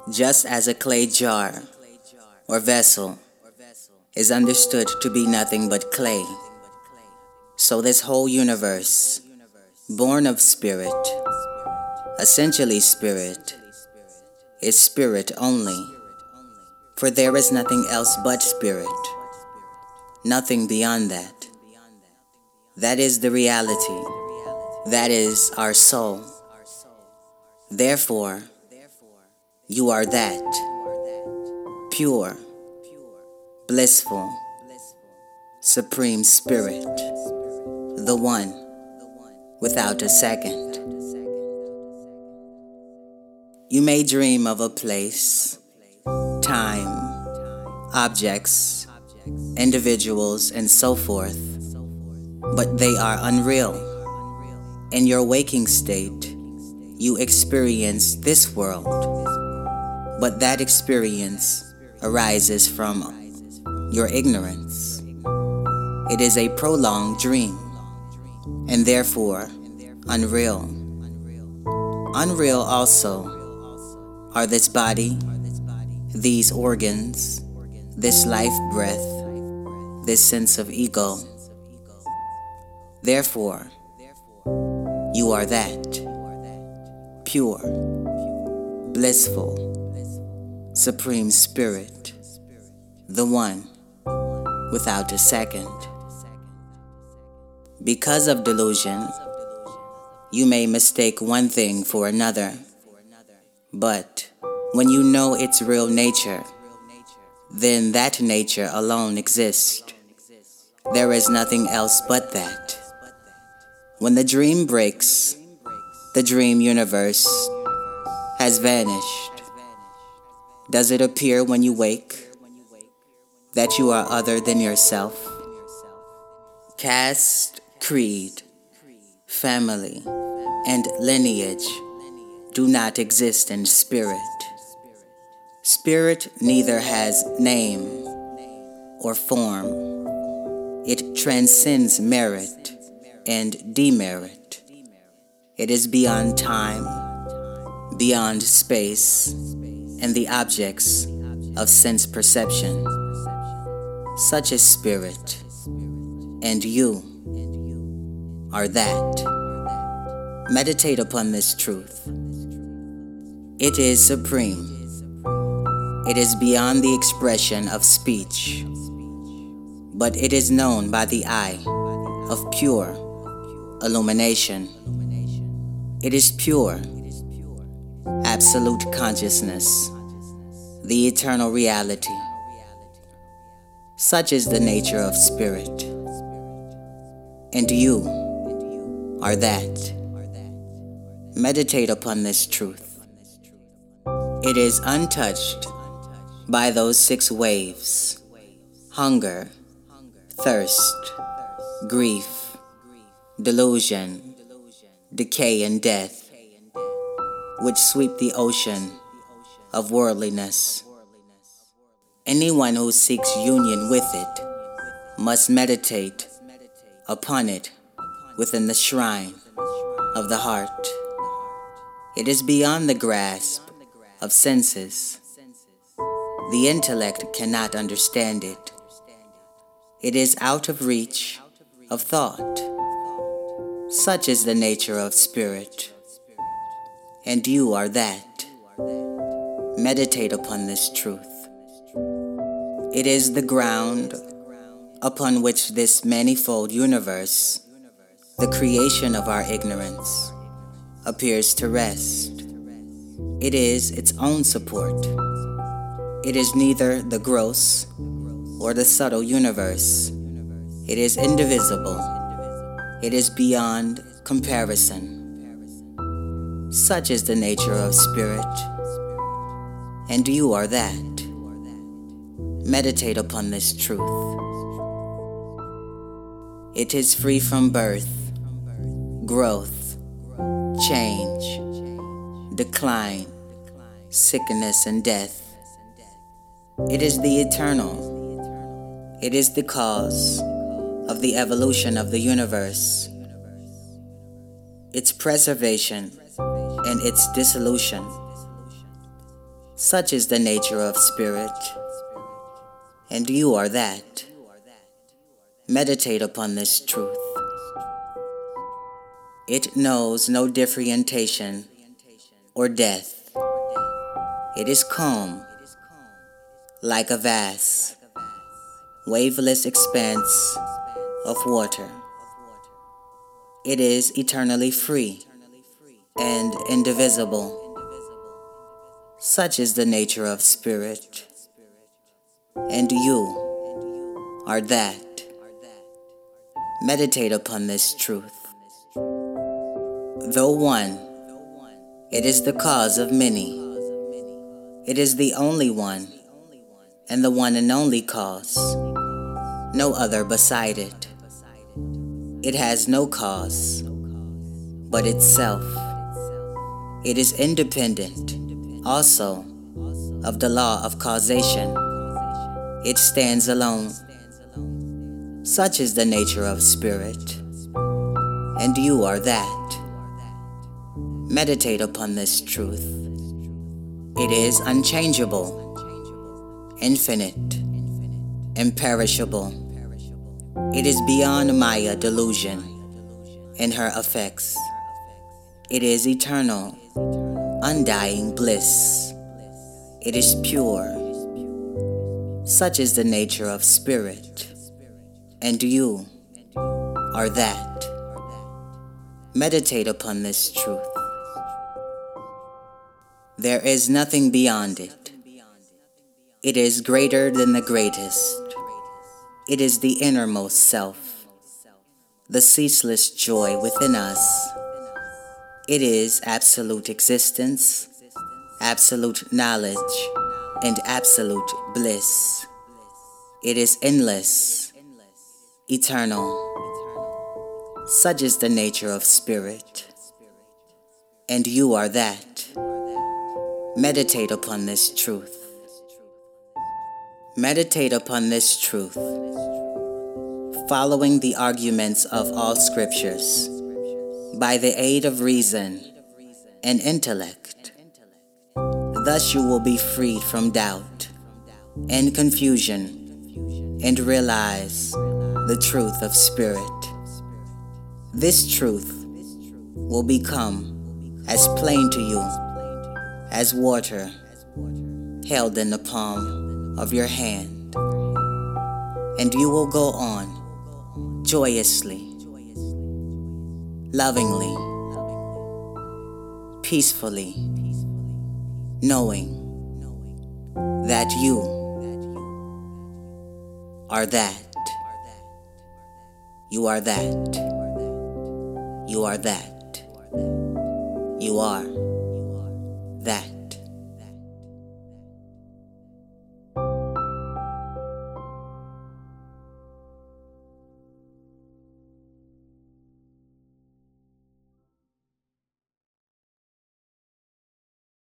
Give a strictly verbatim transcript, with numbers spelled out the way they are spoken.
Just as a clay jar or vessel is understood to be nothing but clay, so this whole universe, born of spirit, essentially spirit, is spirit only, for there is nothing else but spirit, nothing beyond that. That is the reality. That is our soul. Therefore, you are that pure, blissful, supreme spirit, the one without a second. You may dream of a place, time, objects, individuals, and so forth, but they are unreal. In your waking state, you experience this world, but that experience arises from your ignorance. It is a prolonged dream, and therefore unreal. Unreal also are this body, these organs, this life breath, this sense of ego. Therefore, you are that pure, blissful, supreme spirit, the one without a second. Because of delusion, you may mistake one thing for another, but when you know its real nature, then that nature alone exists. There is nothing else but that. When the dream breaks, the dream universe has vanished. Does it appear when you wake that you are other than yourself? Caste, creed, family, and lineage do not exist in spirit. Spirit neither has name or form. It transcends merit and demerit. It is beyond time, beyond space, and the objects of sense perception. Such is spirit, and you are that. Meditate upon this truth. It is supreme. It is beyond the expression of speech, but it is known by the eye of pure illumination. It is pure, absolute consciousness, the eternal reality. Such is the nature of spirit, and you are that. Meditate upon this truth. It is untouched by those six waves: hunger, thirst, grief, delusion, decay, and death, which sweep the ocean of worldliness. Anyone who seeks union with it must meditate upon it within the shrine of the heart. It is beyond the grasp of senses. The intellect cannot understand it. It is out of reach of thought. Such is the nature of spirit, and you are that. Meditate upon this truth. It is the ground upon which this manifold universe, the creation of our ignorance, appears to rest. It is its own support. It is neither the gross or the subtle universe. It is indivisible. It is beyond comparison. Such is the nature of spirit, and you are that. Meditate upon this truth. It is free from birth, growth, change, decline, sickness, and death. It is the eternal. It is the cause of the evolution of the universe, its preservation, and its dissolution. Such is the nature of spirit, and you are that. Meditate upon this truth. It knows no differentiation or death. It is calm, like a vast, waveless expanse of water. It is eternally free and indivisible. Such is the nature of spirit, and you are that. Meditate upon this truth. Though one, it is the cause of many. It is the only one, and the one and only cause. No other beside it. It has no cause, but itself. It is independent, also, of the law of causation. It stands alone. Such is the nature of spirit, and you are that. Meditate upon this truth. It is unchangeable, infinite, imperishable. It is beyond Maya delusion and her effects. It is eternal, undying bliss. It is pure. Such is the nature of spirit, and you are that. Meditate upon this truth. There is nothing beyond it. It is greater than the greatest. It is the innermost self, the ceaseless joy within us. It is absolute existence, absolute knowledge, and absolute bliss. It is endless, eternal. Such is the nature of spirit, and you are that. Meditate upon this truth. Meditate upon this truth, following the arguments of all scriptures, by the aid of reason and intellect. Thus you will be freed from doubt and confusion and realize the truth of spirit. This truth will become as plain to you as water held in the palm of your hand, and you will go on joyously, lovingly, peacefully, knowing that you are that. You are that. You are that. You are that.